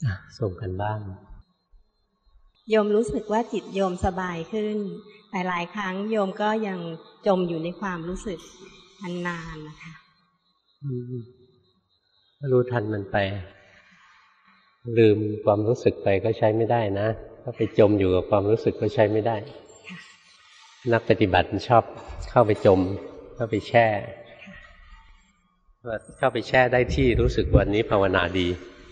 ส่งกันบ้างโยมรู้สึกว่าจิตโยมสบายขึ้นแต่หลายครั้งโยมก็ยังจมอยู่ในความรู้สึกนานๆนะคะรู้ทันมันไปลืมความรู้สึกไปก็ใช้ไม่ได้นะถ้าไปจมอยู่กับความรู้สึกก็ใช้ไม่ได้นักปฏิบัติชอบเข้าไปจมเข้าไปแช่เข้าไปแช่ได้ที่รู้สึกวันนี้ภาวนาดี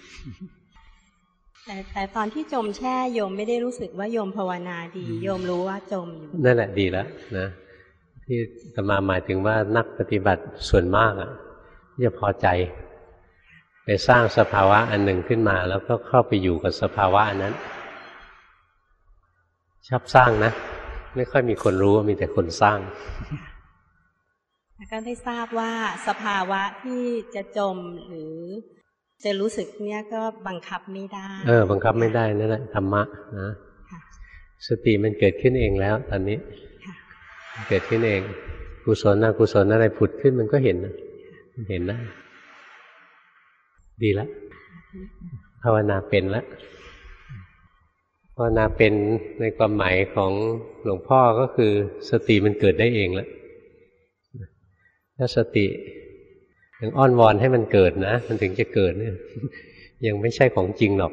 แต่ตอนที่จมแช่โยมไม่ได้รู้สึกว่าโยมภาวนาดีโยมรู้ว่าจมอยู่นั่นแหละดีแล้วนะที่อาตมาหมายถึงว่านักปฏิบัติส่วนมากจะพอใจไปสร้างสภาวะอันหนึ่งขึ้นมาแล้วก็เข้าไปอยู่กับสภาวะนั้นชอบสร้างนะไม่ค่อยมีคนรู้มีแต่คนสร้างแล้วก็ได้ทราบว่าสภาวะที่จะจมหรือจะรู้สึกเนี่ยก็บังคับไม่ได้บังคับไม่ได้นั่นแหละธรรมะนะสติมันเกิดขึ้นเองแล้วตอนนี้เกิดขึ้นเองกุศลอกุศลอะไรผุดขึ้นมันก็เห็นนะเห็นนะดีแล้วภาวนาเป็นแล้วภาวนาเป็นในความหมายของหลวงพ่อก็คือสติมันเกิดได้เองแล้วถ้าสติยังอ้อนวอนให้มันเกิดนะมันถึงจะเกิดเนี่ยยังไม่ใช่ของจริงหรอก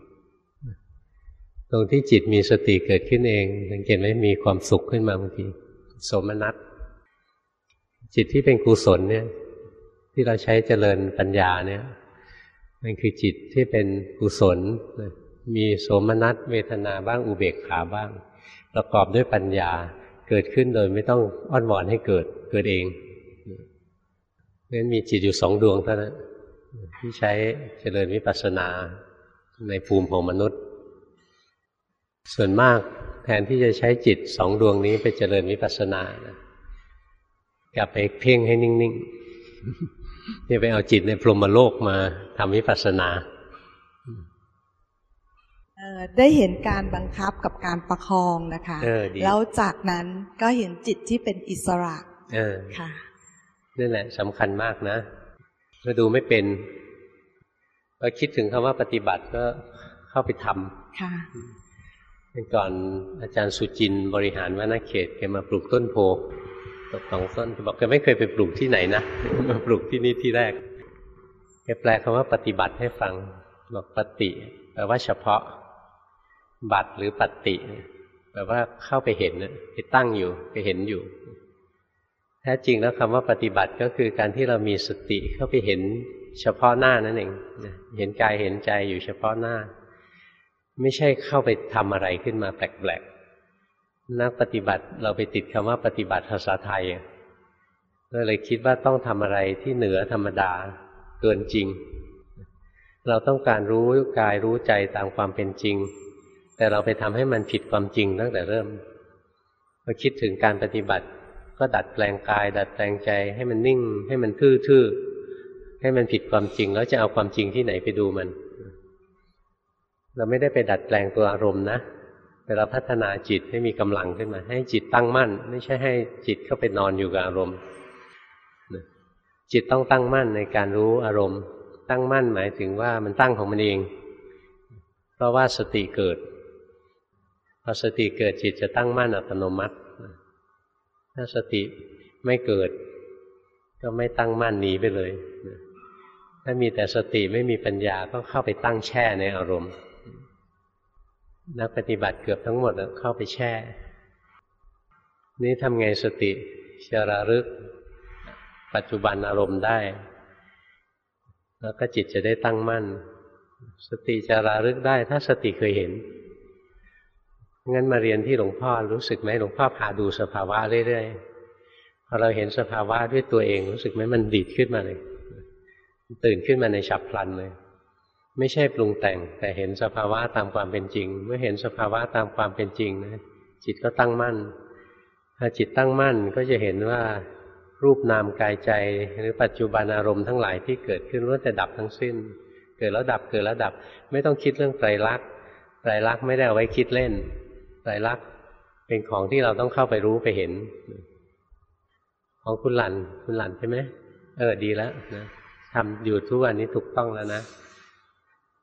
ตรงที่จิตมีสติเกิดขึ้นเองสังเกตไหมมีความสุขขึ้นมาบางทีโสมนัสจิตที่เป็นกุศลเนี่ยที่เราใช้เจริญปัญญาเนี่ยมันคือจิตที่เป็นกุศลมีโสมนัสเวทนาบ้างอุเบกขาบ้างประกอบด้วยปัญญาเกิดขึ้นโดยไม่ต้องอ้อนวอนให้เกิดเองนั้นมีจิตอยู่2 ดวงเท่านั้นที่ใช้เจริญวิปัสสนาในภูมิของมนุษย์ส่วนมากแทนที่จะใช้จิต2 ดวงนี้ไปเจริญวิปัสสนานะกลับไปเพ่งให้นิ่งๆนี่ไปเอาจิตในพรหมโลกมาทำวิปัสสนาได้เห็นการบังคับกับการประคองนะคะแล้วจากนั้นก็เห็นจิตที่เป็นอิสระค่ะนั่นแหละสำคัญมากนะถ้าดูไม่เป็นก็คิดถึงคำว่าปฏิบัติก็เข้าไปทำค่ะเป็นก่อนอาจารย์สุจินต์บริหารวนเขตแกมาปลูกต้นโพตก2 ต้นบอกแกไม่เคยไปปลูกที่ไหนนะมาปลูกที่นี่ที่แรกแกแปลคำว่าปฏิบัติให้ฟังบอกปฏิแปลว่าเฉพาะบัติหรือปฏิแปลว่าเข้าไปเห็นไปตั้งอยู่ไปเห็นอยู่แท้จริงแล้วคำว่าปฏิบัติก็คือการที่เรามีสติเข้าไปเห็นเฉพาะหน้านั่นเองเห็นกายเห็นใจอยู่เฉพาะหน้าไม่ใช่เข้าไปทำอะไรขึ้นมาแปลกๆนักปฏิบัติเราไปติดคำว่าปฏิบัติภาษาไทยก็เลยคิดว่าต้องทำอะไรที่เหนือธรรมดาเกินจริงเราต้องการรู้กายรู้ใจตามความเป็นจริงแต่เราไปทำให้มันผิดความจริงตั้งแต่เริ่มพอคิดถึงการปฏิบัติก็ดัดแปลงกายดัดแปลงใจให้มันนิ่งให้มันทื่อๆให้มันผิดความจริงแล้วจะเอาความจริงที่ไหนไปดูมันเราไม่ได้ไปดัดแปลงตัวอารมณ์นะแต่เราพัฒนาจิตให้มีกำลังขึ้นมาให้จิตตั้งมั่นไม่ใช่ให้จิตเข้าไปนอนอยู่กับอารมณ์จิตต้องตั้งมั่นในการรู้อารมณ์ตั้งมั่นหมายถึงว่ามันตั้งของมันเองเพราะว่าสติเกิดพอสติเกิดจิตจะตั้งมั่นอัตโนมัติถ้าสติไม่เกิดก็ไม่ตั้งมั่นหนีไปเลยถ้ามีแต่สติไม่มีปัญญาก็เข้าไปตั้งแช่ในอารมณ์นักปฏิบัติเกือบทั้งหมดเข้าไปแช่นี่ทำไงสติจะระลึกปัจจุบันอารมณ์ได้แล้วก็จิตจะได้ตั้งมั่นสติจะระลึกได้ถ้าสติเคยเห็นงั้นมาเรียนที่หลวงพ่อรู้สึกไหมหลวงพ่อพาดูสภาวะเรื่อยๆพอเราเห็นสภาวะด้วยตัวเองรู้สึกไหมมันดีดขึ้นมาเลยตื่นขึ้นมาในฉับพลันเลยไม่ใช่ปรุงแต่งแต่เห็นสภาวะตามความเป็นจริงเมื่อเห็นสภาวะตามความเป็นจริงนะจิตก็ตั้งมั่นถ้าจิตตั้งมั่นก็จะเห็นว่ารูปนามกายใจหรือปัจจุบันอารมณ์ทั้งหลายที่เกิดขึ้นล้วนแต่ดับทั้งสิ้นเกิดแล้วดับเกิดแล้วดับไม่ต้องคิดเรื่องไตรลักษณ์ไตรลักษณ์ไม่ได้เอาไว้คิดเล่นไตรลักษณ์เป็นของที่เราต้องเข้าไปรู้ไปเห็นของคุณหลันใช่ไหมดีแล้วนะทำอยู่ทุกวันนี้ถูกต้องแล้วนะภ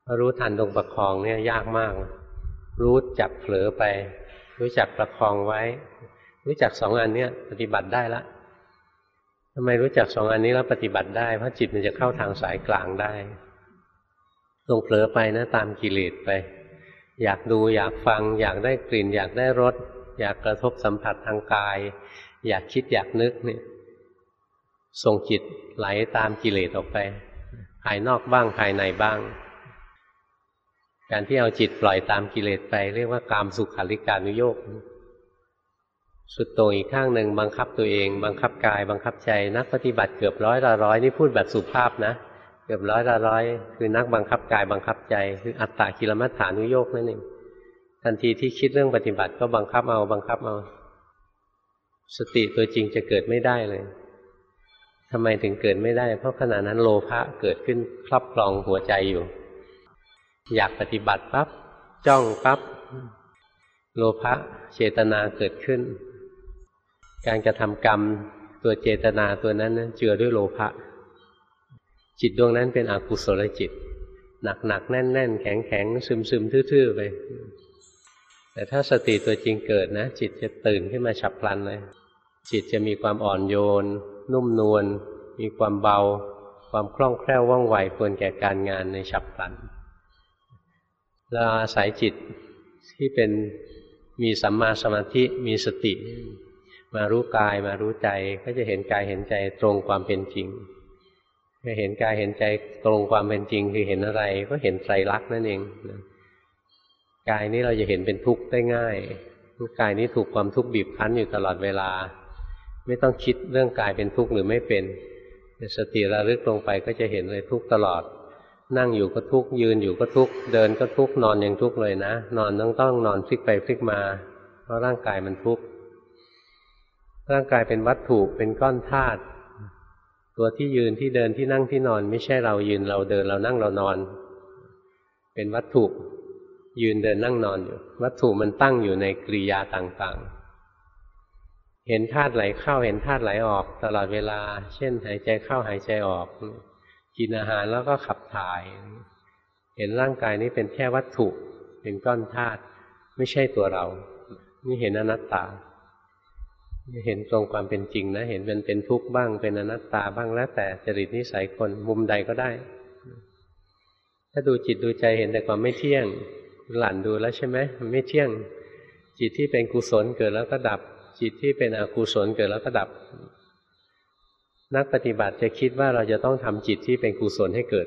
รู้ทันตรงประคองเนี่ยยากมากรู้จักเผลอไปรู้จักประคองไว้รู้จักสองอันเนี้ยปฏิบัติได้ละทำไมรู้จักสองอันนี้แล้วปฏิบัติได้เพราะจิตมันจะเข้าทางสายกลางได้ตรงเผลอไปนะตามกิเลสไปอยากดูอยากฟังอยากได้กลิ่นอยากได้รสอยากกระทบสัมผัสทางกายอยากคิดอยากนึกเนี่ยส่งจิตไหลตามกิเลสออกไปภายนอกบ้างภายในบ้างการที่เอาจิตปล่อยตามกิเลสไปเรียกว่ากามสุขาริการุโยคสุดโต่งอีกข้างหนึ่งบังคับตัวเองบังคับกายบังคับใจนักปฏิบัติเกือบร้อยละร้อยนี่พูดแบบสุภาพนะเกือบร้อยละร้อยคือนักบังคับกายบังคับใจคืออัตตกิลมัฏฐานุโยคนั่นเองทันทีที่คิดเรื่องปฏิบัติก็บังคับเอาบังคับเอาสติตัวจริงจะเกิดไม่ได้เลยทำไมถึงเกิดไม่ได้เพราะขณะนั้นโลภะเกิดขึ้นครอบครองหัวใจอยู่อยากปฏิบัติปั๊บจ้องปั๊บโลภะเจตนาเกิดขึ้นการกระทำกรรมตัวเจตนาตัวนั้นเจือด้วยโลภะจิตดวงนั้นเป็นอกุศลจิตหนักๆแน่นๆแข็งๆซึมๆทื่อๆไปแต่ถ้าสติตัวจริงเกิดนะจิตจะตื่นขึ้นมาฉับพลันเลยจิตจะมีความอ่อนโยนนุ่มนวลมีความเบาความคล่องแคล่วว่องไวควรแก่การงานในฉับพลันเราอาศัยจิตที่เป็นมีสัมมาสมาธิมีสติมารู้กายมารู้ใจก็จะเห็นกายเห็นใจตรงความเป็นจริงจะเห็นกายเห็นใจตรงความเป็นจริงคือเห็นอะไรก็เห็นไตรลักษณ์นั่นเองกายนี้เราจะเห็นเป็นทุกข์ได้ง่ายกายนี้ถูกความทุกข์บีบคั้นอยู่ตลอดเวลาไม่ต้องคิดเรื่องกายเป็นทุกข์หรือไม่เป็นสติระลึกลงไปก็จะเห็นเลยทุกข์ตลอดนั่งอยู่ก็ทุกข์ยืนอยู่ก็ทุกข์เดินก็ทุกข์นอนยังทุกข์เลยนะนอนต้องนอนพลิกไปพลิกมาเพราะร่างกายมันทุกข์ร่างกายเป็นวัตถุเป็นก้อนธาตุตัวที่ยืนที่เดินที่นั่งที่นอนไม่ใช่เรายืนเราเดินเรานั่งเรานอนเป็นวัตถุยืนเดินนั่งนอนอยู่วัตถุมันตั้งอยู่ในกริยาต่างๆเห็นธาตุไหลเข้าเห็นธาตุไหลออกตลอดเวลาเช่นหายใจเข้าหายใจออกกินอาหารแล้วก็ขับถ่ายเห็นร่างกายนี้เป็นแค่วัตถุเป็นก้อนธาตุไม่ใช่ตัวเรานี่เห็นอนัตตาเห็นตรงความเป็นจริงนะเห็นมันเป็นทุกข์บ้างเป็นอนัตตาบ้างแล้วแต่จริตนิสัยคนมุมใดก็ได้ถ้าดูจิตดูใจเห็นแต่ความไม่เที่ยงหลั่นดูแล้วใช่ไหมมันไม่เที่ยงจิตที่เป็นกุศลเกิดแล้วก็ดับจิตที่เป็นอกุศลเกิดแล้วก็ดับนักปฏิบัติจะคิดว่าเราจะต้องทำจิตที่เป็นกุศลให้เกิด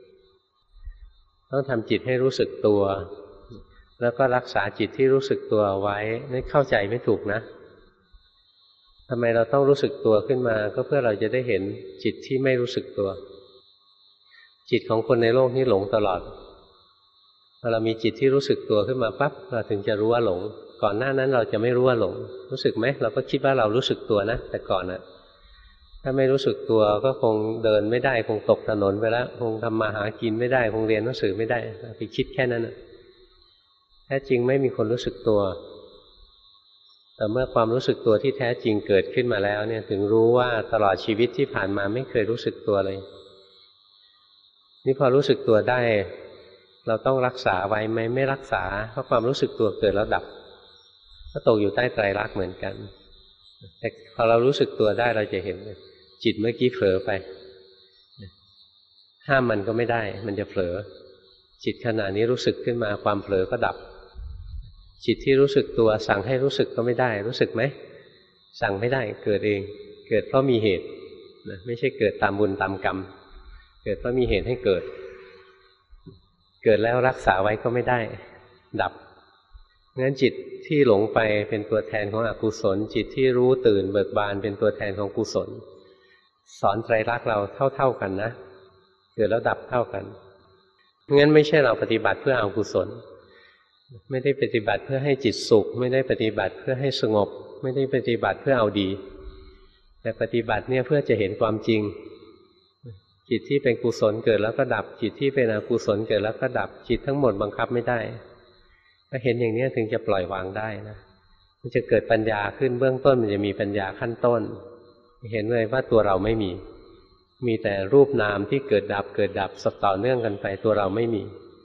ต้องทำจิตให้รู้สึกตัวแล้วก็รักษาจิตที่รู้สึกตัวไว้นี่เข้าใจไม่ถูกนะทำไมเราต้องรู้สึกตัวขึ้นมาก็เพื่อเราจะได้เห็นจิตที่ไม่รู้สึกตัวจิตของคนในโลกนี้หลงตลอดพอเรามีจิตที่รู้สึกตัวขึ้นมาปั๊บเราถึงจะรู้ว่าหลงก่อนหน้านั้นเราจะไม่รู้ว่าหลงรู้สึกไหมเราก็คิดว่าเรารู้สึกตัวนะแต่ก่อนนะถ้าไม่รู้สึกตัวก็คงเดินไม่ได้คงตกถนนไปแล้วคงทำมาหากินไม่ได้คงเรียนหนังสือไม่ได้ไปคิดแค่นั้นนะแท้จริงไม่มีคนรู้สึกตัวแต่เมื่อความรู้สึกตัวที่แท้จริงเกิดขึ้นมาแล้วเนี่ยถึงรู้ว่าตลอดชีวิตที่ผ่านมาไม่เคยรู้สึกตัวเลยนี่พอรู้สึกตัวได้เราต้องรักษาไว้ไหมไม่รักษาเพราะความรู้สึกตัวเกิดแล้วดับก็ตกอยู่ใต้ไตรลักษณ์เหมือนกันแต่พอเรารู้สึกตัวได้เราจะเห็นจิตเมื่อกี้เผลอไปห้ามมันก็ไม่ได้มันจะเผลอจิตขณะนี้รู้สึกขึ้นมาความเผลอก็ดับจิตที่รู้สึกตัวสั่งให้รู้สึกก็ไม่ได้รู้สึกไหมสั่งไม่ได้เกิดเองเกิดเพราะมีเหตุไม่ใช่เกิดตามบุญตามกรรมเกิดเพราะมีเหตุให้เกิดเกิดแล้วรักษาไว้ก็ไม่ได้ดับงั้นจิตที่หลงไปเป็นตัวแทนของอกุศลจิตที่รู้ตื่นเบิกบานเป็นตัวแทนของกุศลสอนไตรลักษณ์เราเท่ากันนะเกิดแล้วดับเท่ากันงั้นไม่ใช่เราปฏิบัติเพื่อเอากุศลไม่ได้ปฏิบัติเพื่อให้จิตสุขไม่ได้ปฏิบัติเพื่อให้สงบไม่ได้ปฏิบัติเพื่อเอาดีแต่ปฏิบัติเนี่ยเพื่อจะเห็นความจริงจิตที่เป็นกุศลเกิดแล้วก็ดับจิตที่เป็นอกุศลเกิดแล้วก็ดับจิตทั้งหมดบังคับไม่ได้ถ้าเห็นอย่างนี้ถึงจะปล่อยวางได้นะมันจะเกิดปัญญาขึ้นเบื้องต้นมันจะมีปัญญาขั้นต้นเห็นเลยว่าตัวเราไม่มีแต่รูปนามที่เกิดดับต่อเนื่องกันไปตัวเราไม่มี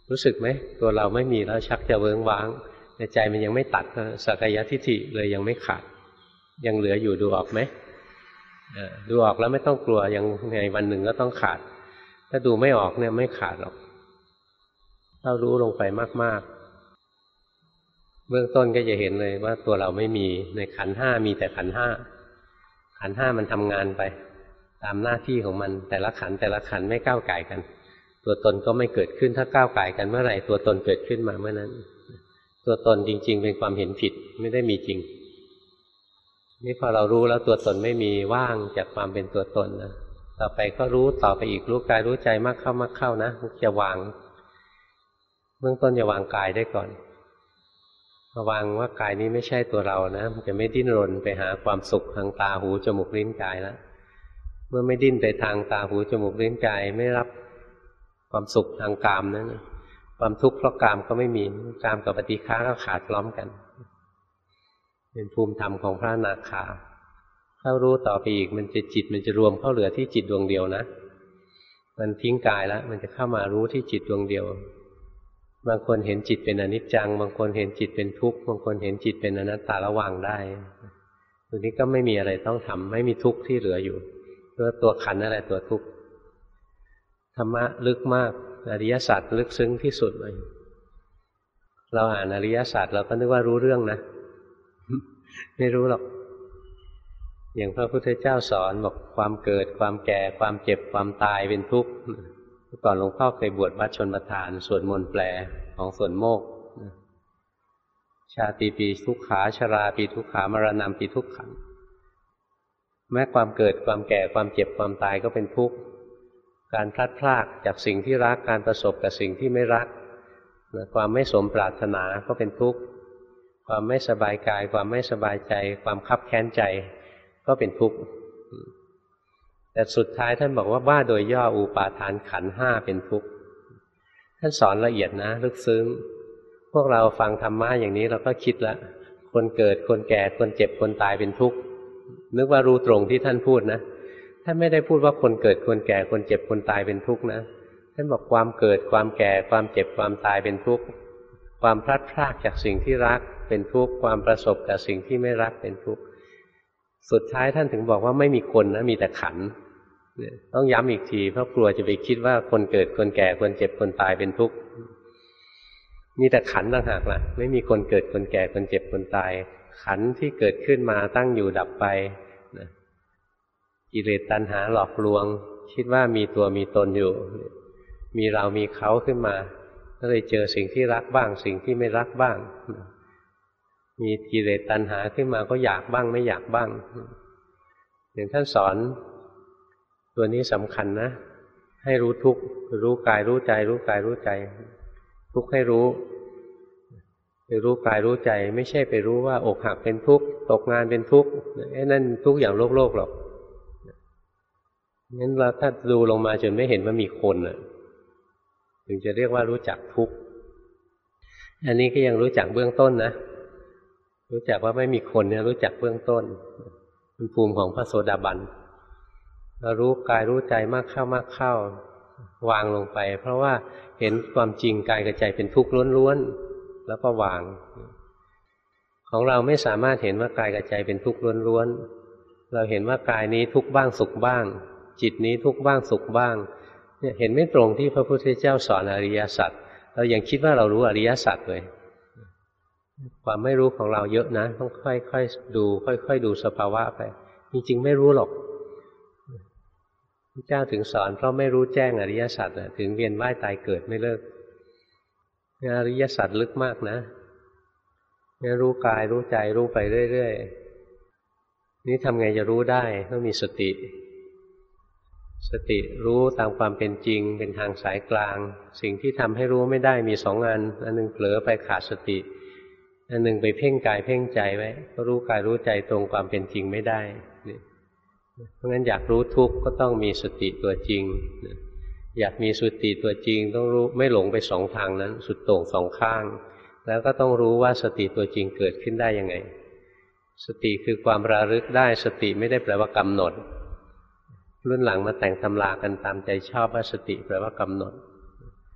รู้สึกไหมตัวเราไม่มีแล้วชักจะเวิ้งว้างในใจมันยังไม่ตัดสักกายทิฏฐิเลยยังไม่ขาดยังเหลืออยู่ดูออกไหมดูออกแล้วไม่ต้องกลัวยังไงวันหนึ่งก็ต้องขาดถ้าดูไม่ออกเนี่ยไม่ขาดหรอกถ้ารู้ลงไปมากๆเบื้องต้นก็จะเห็นเลยว่าตัวเราไม่มีในขันธ์ห้ามีแต่ขันธ์ห้าขันธ์ห้ามันทำงานไปตามหน้าที่ของมันแต่ละขันธ์แต่ละขันธ์ไม่ก้าวไก่กันตัวตนก็ไม่เกิดขึ้นถ้าก้าวไก่กันเมื่อไหร่ตัวตนเกิดขึ้นมาเมื่อนั้นตัวตนจริงๆเป็นความเห็นผิดไม่ได้มีจริงนี่พอเรารู้แล้วตัวตนไม่มีว่างจากความเป็นตัวตนนะต่อไปก็รู้ต่อไปอีกรู้กายรู้ใจมากเข้านะจะวางเบื้องต้นจะวางกายได้ก่อนวางว่ากายนี้ไม่ใช่ตัวเรานะมันจะไม่ดิ้นรนไปหาความสุขทางตาหูจมูกลิ้นกายแล้วเมื่อไม่ดิ้นไปทางตาหูจมูกลิ้นกายไม่รับความสุขทางกามนั้นความทุกข์เพราะกามก็ไม่มีกามกับปฏิฆะก็ขาดพร้อมกันเป็นภูมิธรรมของพระอนาคาถ้ารู้ต่อไปอีกมันจะจิตมันจะรวมเข้าเหลือที่จิตดวงเดียวนะมันทิ้งกายแล้วมันจะเข้ามารู้ที่จิตดวงเดียวบางคนเห็นจิตเป็นอนิจจังบางคนเห็นจิตเป็นทุกข์บางคนเห็นจิตเป็นอนัตตาระวางได้ตัวนี้ก็ไม่มีอะไรต้องทำไม่มีทุกข์ที่เหลืออยู่ตัวขันธ์อะไรตัวทุกข์ธรรมะลึกมากอริยสัจลึกซึ้งที่สุดเลยเราอ่านอริยสัจเราก็นึกว่ารู้เรื่องนะไม่รู้หรอกอย่างพระพุทธเจ้าสอนบอกความเกิดความแก่ความเจ็บความตายเป็นทุกข์เมื่อก่อนหลวงพ่อเคยบวชวัดชนประทานสวดมนต์แปลของสวนโมกข์ชาติปีทุกขาชราปีทุกขามรณะปีทุกขังแม้ความเกิดความแก่ความเจ็บความตายก็เป็นทุกข์การพลัดพรากจากสิ่งที่รักการประสบกับสิ่งที่ไม่รักความไม่สมปรารถนาก็เป็นทุกข์ความไม่สบายกายความไม่สบายใจความคับแค้นใจก็เป็นทุกข์แต่สุดท้ายท่านบอกว่าโดยย่ออุปาทานขันธ์ห้าเป็นทุกข์ท่านสอนละเอียดนะลึกซึ้งพวกเราฟังธรรมะอย่างนี้เราก็คิดละคนเกิดคนแก่คนเจ็บคนตายเป็นทุกข์นึกว่ารู้ตรงที่ท่านพูดนะท่านไม่ได้พูดว่าคนเกิดคนแก่คนเจ็บคนตายเป็นทุกข์นะท่านบอกความเกิดความแก่ความเจ็บความตายเป็นทุกข์ความพลัดพรากจากสิ่งที่รักเป็นทุกข์ความประสบกับสิ่งที่ไม่รักเป็นทุกข์สุดท้ายท่านถึงบอกว่าไม่มีคนนะมีแต่ขันธ์ต้องย้ำอีกทีเพราะกลัวจะไปคิดว่าคนเกิดคนแก่คนเจ็บคนตายเป็นทุกข์มีแต่ขันธ์ต่างหากล่ะไม่มีคนเกิดคนแก่คนเจ็บคนตายขันธ์ที่เกิดขึ้นมาตั้งอยู่ดับไปกิเลสตัณหาหลอกลวงคิดว่ามีตัวมีตนอยู่มีเรามีเขาขึ้นมาก็เลยเจอสิ่งที่รักบ้างสิ่งที่ไม่รักบ้างมีกิเลสตัณหาขึ้นมาก็อยากบ้างไม่อยากบ้างอย่างท่านสอนตัวนี้สำคัญนะให้รู้ทุกข์รู้กายรู้ใจรู้กายรู้ใจทุกข์ให้รู้ไปรู้กายรู้ใจไม่ใช่ไปรู้ว่าอกหักเป็นทุกข์ตกงานเป็นทุกข์นั่นทุกข์อย่างโลกหรอกงั้นเราถ้าดูลงมาจนไม่เห็นว่ามีคนถึงจะเรียกว่ารู้จักทุกข์อันนี้ก็ยังรู้จักเบื้องต้นนะรู้จักว่าไม่มีคนเนี่ยรู้จักเบื้องต้นเป็นภูมิของพระโสดาบันเรารู้กายรู้ใจมากเข้าวางลงไปเพราะว่าเห็นความจริงกายกับใจเป็นทุกข์ล้วนๆแล้วก็วางของเราไม่สามารถเห็นว่ากายกับใจเป็นทุกข์ล้วนๆเราเห็นว่ากายนี้ทุกข์บ้างสุขบ้างจิตนี้ทุกข์บ้างสุขบ้างเนี่ยเห็นไม่ตรงที่พระพุทธเจ้าสอนอริยสัจเรายังคิดว่าเรารู้อริยสัจเลยความไม่รู้ของเราเยอะนะต้องค่อยๆดูค่อยๆดูสภาวะไปจริงๆไม่รู้หรอกพระเจ้าถึงสอนเพราะไม่รู้แจ้งอริยสัจถึงเวียนว่ายตายเกิดไม่เลิกอริยสัจลึกมากนะรู้กายรู้ใจรู้ไปเรื่อยๆนี่ทำไงจะรู้ได้ต้องมีสติรู้ตามความเป็นจริงเป็นทางสายกลางสิ่งที่ทำให้รู้ไม่ได้มีสองอันนึงเผลอไปขาดสติอันหนึ่งไปเพ่งกายเพ่งใจไว้ก็รู้กายรู้ใจตรงความเป็นจริงไม่ได้เพราะงั้นอยากรู้ทุกข์ก็ต้องมีสติตัวจริงอยากมีสติตัวจริงต้องรู้ไม่หลงไปสองทางนั้นสุดโต่งสองข้างแล้วก็ต้องรู้ว่าสติตัวจริงเกิดขึ้นได้ยังไงสติคือความระลึกได้สติไม่ได้แปลว่ากำหนดรุ่นหลังมาแต่งตำรากันตามใจชอบว่าสติแปลว่ากำหนด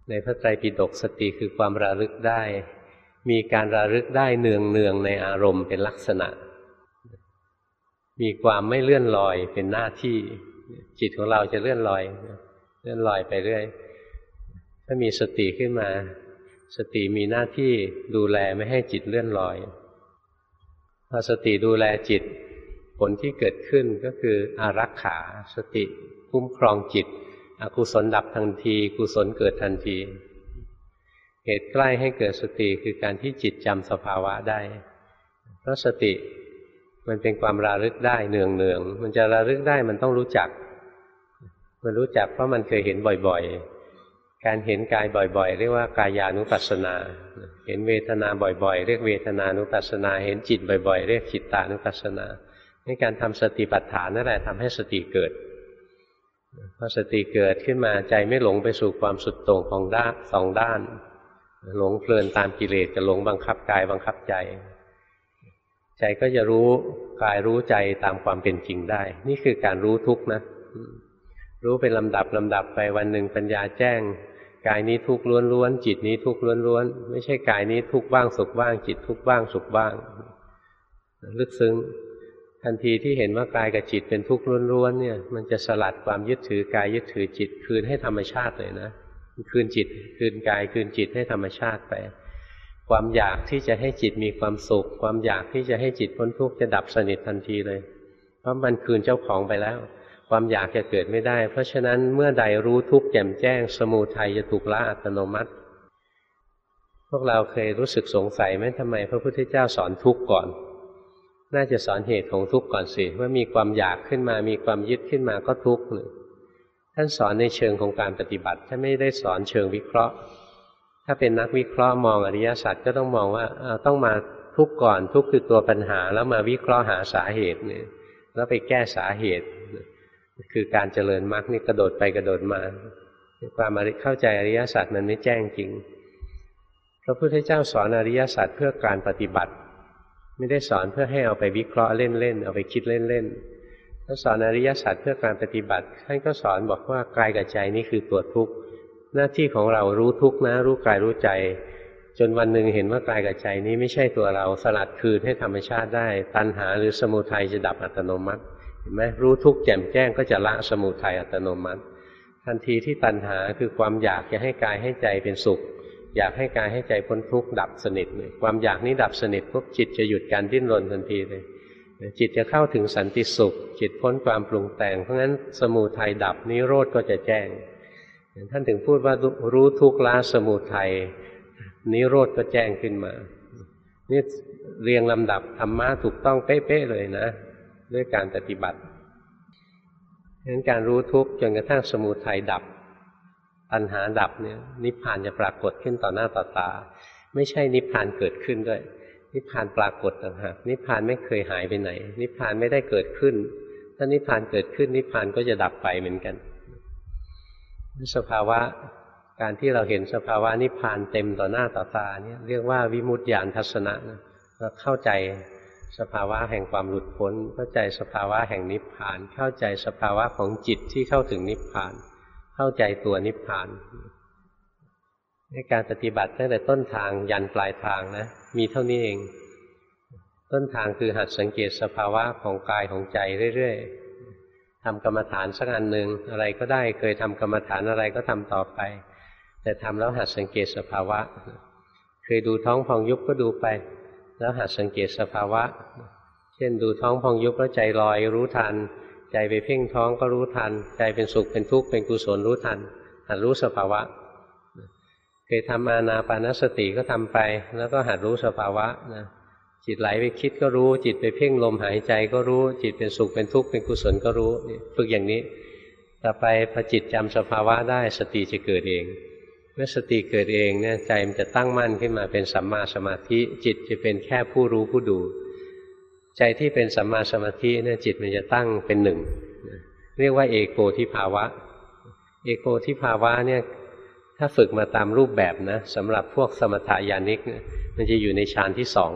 ในพระไตรปิฎกสติคือความระลึกได้มีการระลึกได้เนืองๆในอารมณ์เป็นลักษณะมีความไม่เลื่อนลอยเป็นหน้าที่จิตของเราจะเลื่อนลอยไปเรื่อยถ้ามีสติขึ้นมาสติมีหน้าที่ดูแลไม่ให้จิตเลื่อนลอยพอสติดูแลจิตผลที่เกิดขึ้นก็คืออารักขาสติคุ้มครองจิตอกุศลดับทันทีกุศลเกิดทันทีเหตุใกล้ให้เกิดสติคือการที่จิตจำสภาวะได้เพราะสติมันเป็นความระลึกได้เนืองๆมันจะระลึกได้มันต้องรู้จักมันรู้จักเพราะมันเคยเห็นบ่อยๆการเห็นกายบ่อยๆเรียกว่ากายานุปัสสนาเห็นเวทนาบ่อยๆเรียกเวทนานุปัสสนาเห็นจิตบ่อยๆเรียกจิตตานุปัสสนาในการทำสติปัฏฐานนั่นแหละทำให้สติเกิดพอสติเกิดขึ้นมาใจไม่หลงไปสู่ความสุดโต่งของสองด้านหลงเพลินตามกิเลสกับหลงบังคับกายบังคับใจใจก็จะรู้กายรู้ใจตามความเป็นจริงได้นี่คือการรู้ทุกข์นะรู้เป็นลำดับไปวันหนึ่งปัญญาแจ้งกายนี้ทุกข์ล้วนๆจิตนี้ทุกข์ล้วนๆไม่ใช่กายนี้ทุกข์บ้างสุขบ้างจิตทุกข์บ้างสุขบ้างลึกซึ้งทันทีที่เห็นว่ากายกับจิตเป็นทุกข์ล้วนๆเนี่ยมันจะสลัดความยึดถือกายยึดถือจิตคืนให้ธรรมชาติเลยนะคืนจิตคืนกายคืนจิตให้ธรรมชาติไปความอยากที่จะให้จิตมีความสุขความอยากที่จะให้จิตพ้นทุกข์จะดับสนิททันทีเลยเพราะมันคืนเจ้าของไปแล้วความอยากจะเกิดไม่ได้เพราะฉะนั้นเมื่อใดรู้ทุกข์แจ่มแจ้งสมุทัยจะถูกละอัตโนมัติพวกเราเคยรู้สึกสงสัยไหมทำไมพระพุทธเจ้าสอนทุกข์ก่อนน่าจะสอนเหตุของทุกข์ก่อนสิว่ามีความอยากขึ้นมามีความยึดขึ้นมาก็ทุกข์ท่านสอนในเชิงของการปฏิบัติท่านไม่ได้สอนเชิงวิเคราะห์ถ้าเป็นนักวิเคราะห์มองอริยสัจก็ต้องมองว่าต้องมาทุกข์ก่อนทุกข์คือตัวปัญหาแล้วมาวิเคราะห์หาสาเหตุเนี่ยแล้วไปแก้สาเหตุคือการเจริญมรรคนี่กระโดดไปกระโดดมาความเข้าใจอริยสัจมันไม่แจ้งจริงพระพุทธเจ้าสอนอริยสัจเพื่อการปฏิบัติไม่ได้สอนเพื่อให้เอาไปวิเคราะห์เล่นๆเอาไปคิดเล่นๆท่านสอนอริยสัจเพื่อการปฏิบัติท่านก็สอนบอกว่ากายกับใจนี่คือตัวทุกข์หน้าที่ของเรารู้ทุกข์นะรู้กายรู้ใจจนวันหนึ่งเห็นว่ากายกับใจนี้ไม่ใช่ตัวเราสลัดคืนให้ธรรมชาติได้ตัณหาหรือสมุทัยจะดับอัตโนมัติเห็นไหมรู้ทุกข์แจ่มแจ้งก็จะละสมุทัยอัตโนมัติทันทีที่ตัณหาคือความอยากจะให้กายให้ใจเป็นสุขอยากให้กายให้ใจพ้นทุกข์ดับสนิทเลยความอยากนี้ดับสนิทปุ๊บจิตจะหยุดการดิ้นรนทันทีเลยจิตจะเข้าถึงสันติสุขจิตพ้นความปรุงแต่งเพราะงั้นสมุทัยดับนิโรธก็จะแจ้งท่านถึงพูดว่ารู้ทุกข์ละสมุทัยนิโรธก็แจ้งขึ้นมานี่เรียงลำดับธรรมะถูกต้องเป๊ะๆเลยนะด้วยการปฏิบัติฉะนั้นการรู้ทุกข์จนกระทั่งสมุทัยดับตัณหาดับเนี่ยนิพพานจะปรากฏขึ้นต่อหน้าต่อตาไม่ใช่นิพพานเกิดขึ้นด้วยนิพพานปรากฏต่างหากนิพพานไม่เคยหายไปไหนนิพพานไม่ได้เกิดขึ้นถ้านิพพานเกิดขึ้นนิพพานก็จะดับไปเหมือนกันสภาวะการที่เราเห็นสภาวะนิพพานเต็มต่อหน้าต่อตาเนี่ยเรียกว่าวิมุตติญาณทัศนะเราเข้าใจสภาวะแห่งความหลุดพ้นเข้าใจสภาวะแห่งนิพพานเข้าใจสภาวะของจิตที่เข้าถึงนิพพานเข้าใจตัวนิพพานในการปฏิบัติตั้งแต่ต้นทางยันปลายทางนะมีเท่านี้เองต้นทางคือหัดสังเกตสภาวะของกายของใจเรื่อยๆทำกรรมฐานสักอันหนึ่งอะไรก็ได้เคยทำกรรมฐานอะไรก็ทำต่อไปแต่ทำแล้วหัดสังเกตสภาวะเคยดูท้องพองยุบก็ดูไปแล้วหัดสังเกตสภาวะเช่นดูท้องพองยุบแล้วใจลอยรู้ทันใจไปเพ่งท้องก็รู้ทันใจเป็นสุขเป็นทุกข์เป็นกุศลรู้ทันหัดรู้สภาวะเคยทำอานาปานสติก็ทำไปแล้วก็หัดรู้สภาวะนะจิตไหลไปคิดก็รู้จิตไปเพ่งลมหายใจก็รู้จิตเป็นสุขเป็นทุกข์เป็นกุศลก็รู้ฝึกอย่างนี้ต่อไปพอจิตจำสภาวะได้สติจะเกิดเองเมื่อสติเกิดเองเนี่ยใจมันจะตั้งมั่นขึ้นมาเป็นสัมมาสมาธิจิตจะเป็นแค่ผู้รู้ผู้ดูใจที่เป็นสัมมาสมาธิเนี่ยจิตมันจะตั้งเป็นหนึ่งเรียกว่าเอโกทิภาวะเอโกทิภาวะเนี่ยถ้าฝึกมาตามรูปแบบนะสำหรับพวกสมถญาณิกมันจะอยู่ในฌานที่สอง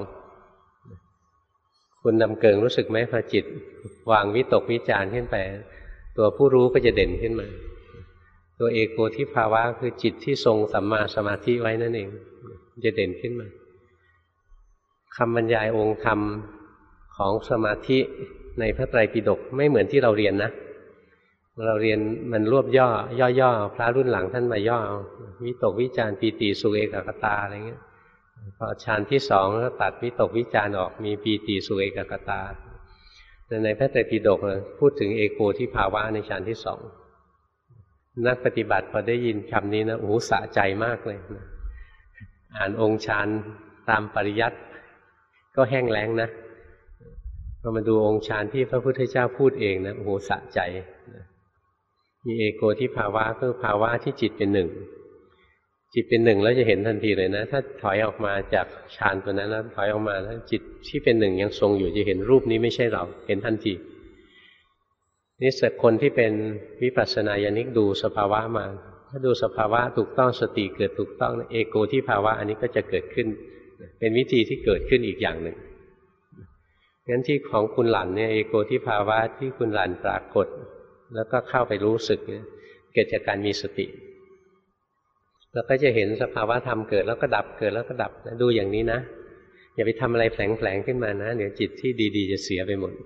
คุณดำเกิงรู้สึกไหมพอจิตวางวิตกวิจารขึ้นไปตัวผู้รู้ก็จะเด่นขึ้นมาตัวเอโกทิภาวะคือจิตที่ทรงสัมมาสมาธิไว้นั่นเองจะเด่นขึ้นมาคำบรรยายองค์ธรรมของสมาธิในพระไตรปิฎกไม่เหมือนที่เราเรียนนะเราเรียนมันรวบย่อพระรุ่นหลังท่านมาย่อวิตกวิจารปีติสุขเอกคตาอะไรเงี้ยพอฌานที่สองก็ตัดวิตกวิจารออกมีปีติสุขเอกคตาในพระไตรปิฎกพูดถึงเอโกทิภาวะในฌานที่สองนักปฏิบัติพอได้ยินคำนี้นะโอ้สะใจมากเลยนะอ่านองค์ฌานตามปริยัติก็แห้งแล้งนะพอมาดูองค์ฌานที่พระพุทธเจ้าพูดเองนะโอ้โหสะใจมีเอโกทิภาวะคือภาวะที่จิตเป็นหนึ่งจิตเป็นหนึ่งแล้วจะเห็นทันทีเลยนะถ้าถอยออกมาจากฌานตัวนั้นแล้วถอยออกมาแล้วจิตที่เป็นหนึ่งยังทรงอยู่จะเห็นรูปนี้ไม่ใช่เราเห็นทันทีนี่สักคนที่เป็นวิปัสสนาญาณิกดูสภาวะมาถ้าดูสภาวะถูกต้องสติเกิดถูกต้องเอโกทิภาวะอันนี้ก็จะเกิดขึ้นเป็นวิธีที่เกิดขึ้นอีกอย่างหนึ่งงั้นที่ของคุณหลั่นเนี่ยเอโกทิภาวะที่คุณหลั่นปรากฏแล้วก็เข้าไปรู้สึกเกิดจากการมีสติเราก็จะเห็นสภาวะธรรมเกิดแล้วก็ดับเกิดแล้วก็ดับดูอย่างนี้นะอย่าไปทำอะไรแผลงๆขึ้นมานะเดี๋ยวจิตที่ดีๆจะเสียไปหมด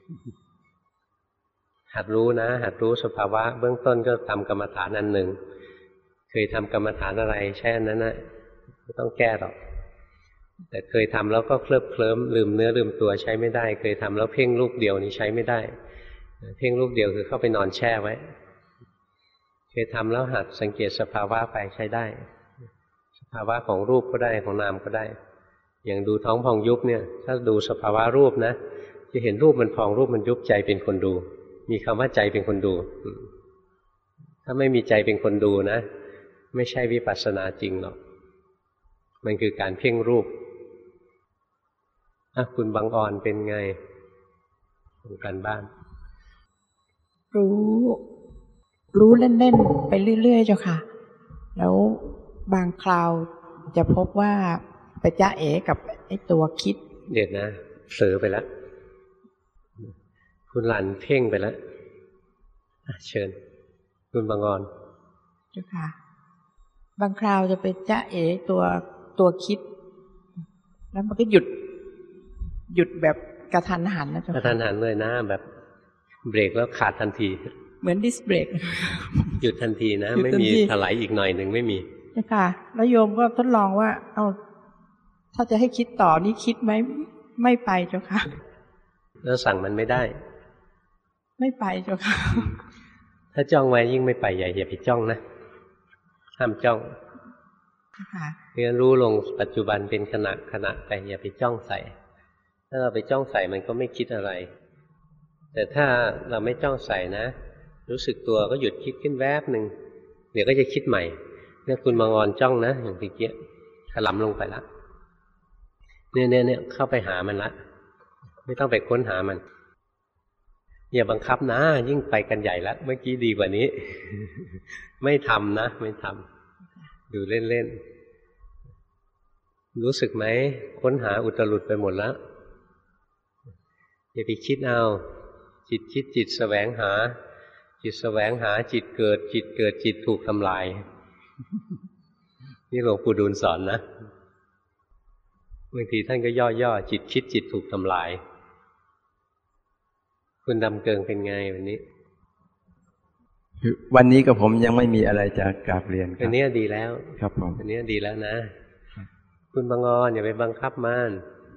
หัดรู้นะหัดรู้สภาวะเบื้องต้นก็ทำกรรมฐานอันหนึ่งเคยทำกรรมฐานอะไรใช่อันนั้นนะไม่ต้องแก้หรอกแต่เคยทำแล้วก็เคลิบเคลิ้มลืมเนื้อลืมตัวใช้ไม่ได้เคยทำแล้วเพ่งลูกเดียวนี่ใช้ไม่ได้เพ่งลูกเดียวคือเข้าไปนอนแช่ไว้เคยทำแล้วหัดสังเกตสภาวะไปใช้ได้สภาวะของรูปก็ได้ของนามก็ได้อย่างดูท้องพองยุบเนี่ยถ้าดูสภาวะรูปนะจะเห็นรูปมันพองรูปมันยุบใจเป็นคนดูมีคำว่าใจเป็นคนดูถ้าไม่มีใจเป็นคนดูนะไม่ใช่วิปัสสนาจริงหรอกมันคือการเพ่งรูปคุณบางอ่อนเป็นไงทำการบ้านรู้เล่นๆไปเรื่อยๆเจ้าค่ะแล้วบางคราวจะพบว่าไปจ๊ะเอ๋กับไอ้ตัวคิดเด็ดนะเผลอไปแล้วคุณหลั่นเพ่งไปแล้วเชิญคุณบางอ่อนเจ้าค่ะบางคราวจะไปจ๊ะเอ๋ตัวคิดแล้วมันก็หยุดแบบกระทันหันนะเจ้าค่ะกระทันหันเลยนะแบบเบรกแล้วขาดทันทีเหมือนดิสเบรกหยุดทันทีนะไม่มีถลายอีกหน่อยหนึ่งไม่มีใช่ค่ะแล้วโยมก็ทดลองว่าเอาถ้าจะให้คิดต่อนี่คิดไหมไม่ไปเจ้าค่ะแล้วสั่งมันไม่ได้ไม่ไปเจ้าค่ะถ้าจ้องไว้ยิ่งไม่ไปอย่าไปจ้องนะห้ามจ้องเรียนรู้ลงปัจจุบันเป็นขณะไปอย่าไปจ้องใส่ถ้าเราไปจ้องใส่มันก็ไม่คิดอะไรแต่ถ้าเราไม่จ้องใส่นะรู้สึกตัวก็หยุดคิดขึ้นแวบหนึ่งเดี๋ยวก็จะคิดใหม่เนี่ยคุณมางอนจ้องนะอย่างที่เกี้ยถลำลงไปละเนี่ยเข้าไปหามันละไม่ต้องไปค้นหามันอย่าบังคับนะยิ่งไปกันใหญ่แล้วเมื่อกี้ดีกว่านี้ไม่ทำนะไม่ทำดูเล่นๆรู้สึกไหมค้นหาอุตรุดไปหมดแล้วอย่าไปคิดเอาจิตคิดจิตแสวงหาจิตแสวงหาจิตเกิดจิตถูกทำลายนี่หลวงปู่ดูลสอนนะบางทีท่านก็ย่อจิตคิดจิตถูกทำลายคุณดำเกิงเป็นไงวันนี้วันนี้กับผมยังไม่มีอะไรจะกราบเรียนครับวันนี้ดีแล้วครับผมวันนี้ดีแล้วนะคุณบางออนอย่าไปบังคับมัน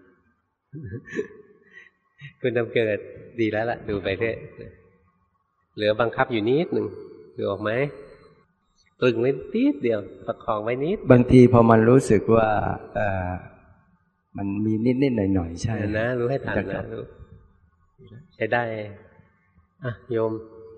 คุณดำเกิดดีแล้วล่ะดูไปเรื่อยเหลือบังคับอยู่นิดหนึ่งดูออกไหมตรึงไว้นิดเดียวประคองไว้นิดบางทีพอมันรู้สึกว่ามันมีนิดหน่อยๆใช่นะรู้ให้ทันนะใช้ได้โยม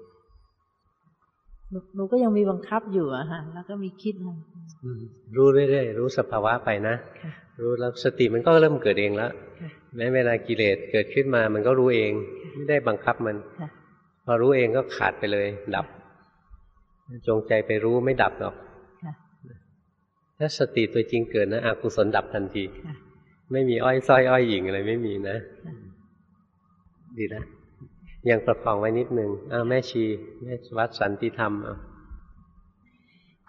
หนูก็ยังมีบังคับอยู่อะฮะแล้วก็มีคิดนะรู้เรื่อยๆรู้สภาวะไปนะรู้แล้วสติมันก็เริ่มเกิดเองแล้วแม้เวลากิเลสเกิดขึ้นมามันก็รู้เองไม่ได้บังคับมันพอรู้เองก็ขาดไปเลยดับจงใจไปรู้ไม่ดับหรอกถ้าสติตัวจริงเกิดนะอกุศลดับทันทีไม่มีอ้อยส้อยอ้อยหญิงอะไรไม่มีนะดีแล้วยังประคองไว้นิดนึงแม่ชีแม่วัดสันติธรรม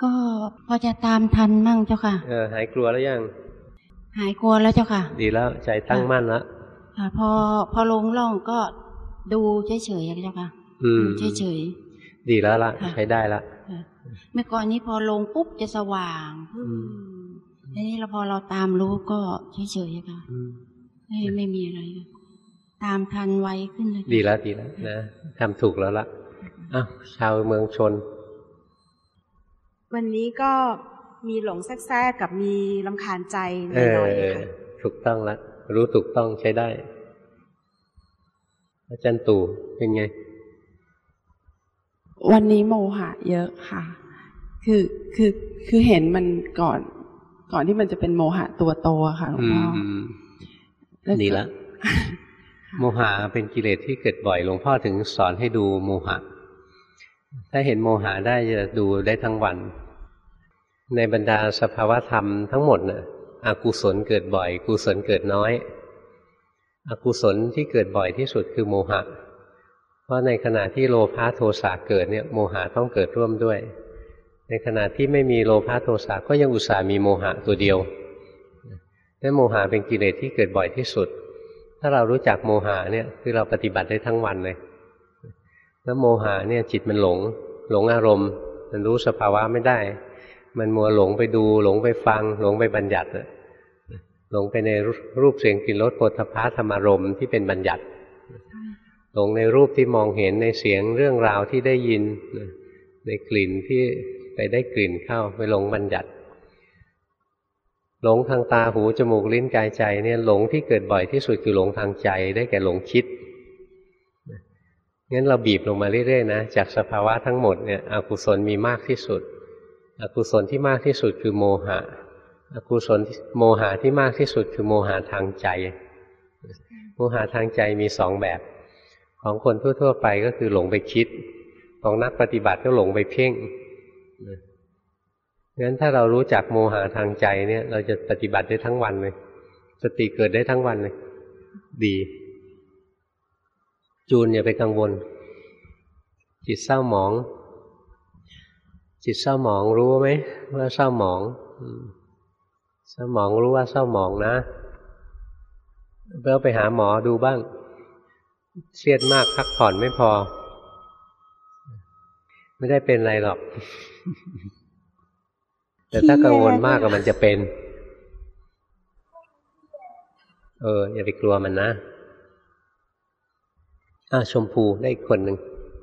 ก็พอจะตามทันมั่งเจ้าค่ะหายกลัวแล้วยังหายกลัวแล้วเจ้าค่ะดีแล้วใจตั้งมั่นแล้วค่ะพอลงล่องก็ดูเฉยๆเจ้าค่ะดูเฉยๆดีแล้วล่ะใช้ได้ละเมื่อก่อนนี้พอลงปุ๊บจะสว่างทีนี้พอเราตามรู้ก็เฉยๆค่ะไม่มีอะไรตามทันไวขึ้นเลยดีแล้วนะทำถูกแล้วล่ะชาวเมืองชนวันนี้ก็มีหลงแทรกกับมีรำคาญใจน้อยๆค่ะถูกต้องละรู้ถูกต้องใช้ได้อาจารย์ตู่เป็นไงวันนี้โมหะเยอะค่ะคือเห็นมันก่อนที่มันจะเป็นโมหะตัวโตค่ะหลวงพ่อดีละโมหะเป็นกิเลสที่เกิดบ่อยหลวงพ่อถึงสอนให้ดูโมหะถ้าเห็นโมหะได้จะดูได้ทั้งวันในบรรดาสภาวะธรรมทั้งหมดน่ะอกุศลเกิดบ่อยกุศลเกิดน้อยอกุศลที่เกิดบ่อยที่สุดคือโมหะเพราะในขณะที่โลภะโทสะเกิดเนี่ยโมหะต้องเกิดร่วมด้วยในขณะที่ไม่มีโลภะโทสะก็ยังอุตส่าห์มีโมหะตัวเดียวและโมหะเป็นกิเลสที่เกิดบ่อยที่สุดถ้าเรารู้จักโมหะเนี่ยคือเราปฏิบัติได้ทั้งวันเลยแล้วโมหะเนี่ยจิตมันหลงอารมณ์มันรู้สภาวะไม่ได้มันมัวหลงไปดูหลงไปฟังหลงไปบัญญัติหลงไปในรูปเสียงกลิ่นรสโผฏฐัพพะธรรมารมณ์ที่เป็นบัญญัติหลงในรูปที่มองเห็นในเสียงเรื่องราวที่ได้ยินในกลิ่นที่ไปได้กลิ่นเข้าไปหลงบัญญัติหลงทางตาหูจมูกลิ้นกายใจเนี่ยหลงที่เกิดบ่อยที่สุดคือหลงทางใจได้แก่หลงคิดงั้นเราบีบลงมาเรื่อยๆนะจากสภาวะทั้งหมดเนี่ยอกุศลมีมากที่สุดอกุศลที่มากที่สุดคือโมหะอกุศลโมหะที่มากที่สุดคือโมหะทางใจโมหะทางใจมีสองแบบของคนทั่วๆไปก็คือหลงไปคิดของนักปฏิบัติก็หลงไปเพ่งงั้นถ้าเรารู้จักโมหะทางใจเนี่ยเราจะปฏิบัติได้ทั้งวันเลยสติเกิดได้ทั้งวันเลยดีจูนอย่าไปกังวลจิตเศร้าหมองจิตเศร้าหมองรู้ไหมว่าเศร้าหมองเศร้าหมองรู้ว่าเศร้าหมองนะไปหาหมอดูบ้างเครียดมากพักผ่อนไม่พอไม่ได้เป็นอะไรหรอกแต่ถ้ากังวลมากก็มันจะเป็นอย่าไปกลัวมันนะชมพูได้อีกคนหนึ่ง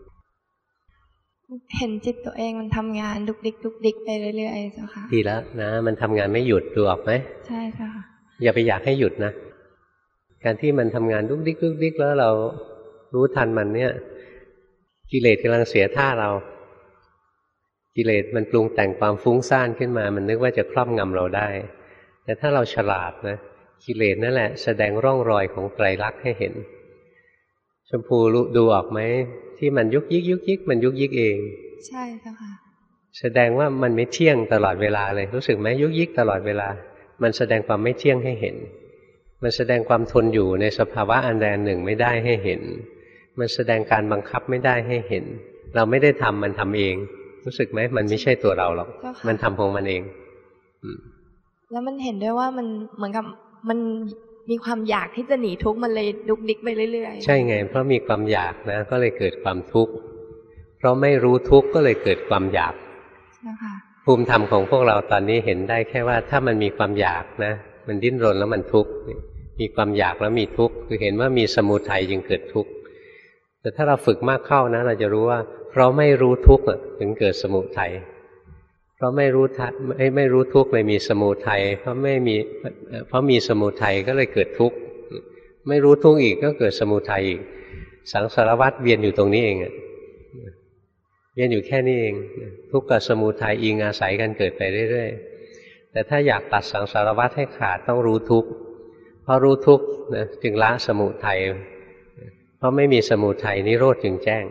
เห็นจิตตัวเองมันทำงานดุกดิกดุกดิกไปเรื่อยๆเจ้าค่ะดีแล้วนะมันทำงานไม่หยุดดูออกไหมใช่ค่ะอย่าไปอยากให้หยุดนะการที่มันทำงานดุกดิกดุกดิกแล้วเรารู้ทันมันเนี่ยกิเลสกำลังเสียท่าเรากิเลสมันปรุงแต่งความฟุ้งซ่านขึ้นมามันนึกว่าจะครอบงำเราได้แต่ถ้าเราฉลาดนะกิเลสนั่นแหละแสดงร่องรอยของไตรลักษณ์ให้เห็นชมพูดูออกไหมที่มันยุกยิกยุกยิกมันยุกยิกเองใช่ค่ะแสดงว่ามันไม่เที่ยงตลอดเวลาเลยรู้สึกไหมยุกยิกตลอดเวลามันแสดงความไม่เที่ยงให้เห็นมันแสดงความทนอยู่ในสภาวะอันใดอันหนึ่งไม่ได้ให้เห็นมันแสดงการบังคับไม่ได้ให้เห็นเราไม่ได้ทำมันทำเองรู้สึกไหมมันไม่ใช่ตัวเราหรอกมันทำของมันเองแล้วมันเห็นด้วยว่ามันเหมือนกับมันมีความอยากที่จะหนีทุกข์มันเลยดุกดิกไปเรื่อยๆใช่ไงเพราะมีความอยากนะก็เลยเกิดความทุกข์เพราะไม่รู้ทุกข์ก็เลยเกิดความอยากภูมิธรรมของพวกเราตอนนี้เห็นได้แค่ว่าถ้ามันมีความอยากนะมันดิ้นรนแล้วมันทุกข์มีความอยากแล้วมีทุกข์คือเห็นว่ามีสมุทัยจึงเกิดทุกข์แต่ถ้าเราฝึกมากเข้านะเราจะรู้ว่าเพราะไม่รู้ทุกข์ถึงเกิดสมุทัยเพราะไม่รู้ทุกข์เลยมีสมุทัยเพราะมีสมุทัยก็เลยเกิดทุกข์ไม่รู้ทุกข์อีกก็เกิดสมุทัยอีกสังสารวัฏเวียนอยู่ตรงนี้เองเวียนอยู่แค่นี้เองทุกข์กับสมุทัยอิงอาศัยกันเกิดไปเรื่อยๆแต่ถ้าอยากตัดสังสารวัฏให้ขาดต้องรู้ทุกข์เพราะรู้ทุกข์นะจึงละสมุทัยเพราะไม่มีสมุทัยนิโรธจึงแจ้ง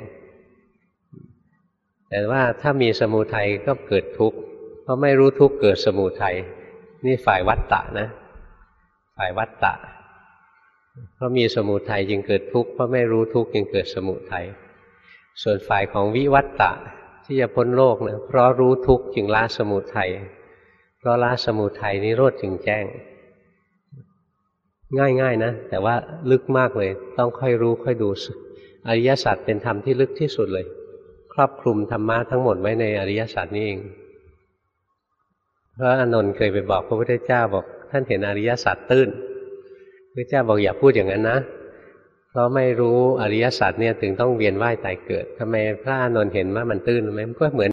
แต่ว่าถ้ามีสมุทัยก็เกิดทุกข์เพราะไม่รู้ทุกข์เกิดสมุทัยนี่ฝ่ายวัฏฏะนะฝ่ายวัฏฏะเพราะมีสมุทัยจึงเกิดทุกข์เพราะไม่รู้ทุกข์จึงเกิดสมุทัยส่วนฝ่ายของวิวัฏฏะที่จะพ้นโลกนะเพราะรู้ทุกข์จึงละสมุทัยเพราะละสมุทัยนิโรธจึงแจ้งง่ายๆนะแต่ว่าลึกมากเลยต้องค่อยรู้ค่อยดูอริยสัจเป็นธรรมที่ลึกที่สุดเลยครอบคลุมธรรมะทั้งหมดไว้ในอริยสัจนี่เองพระอานนท์เคยไปบอกพระพุทธเจ้าบอกท่านเห็นอริยสัจตื้นพระเจ้าบอกอย่าพูดอย่างนั้นนะเพราะไม่รู้อริยสัจเนี่ยถึงต้องเวียนว่ายตายเกิดทำไมพระอานนท์เห็นว่ามันตื้นไหมมันก็เหมือน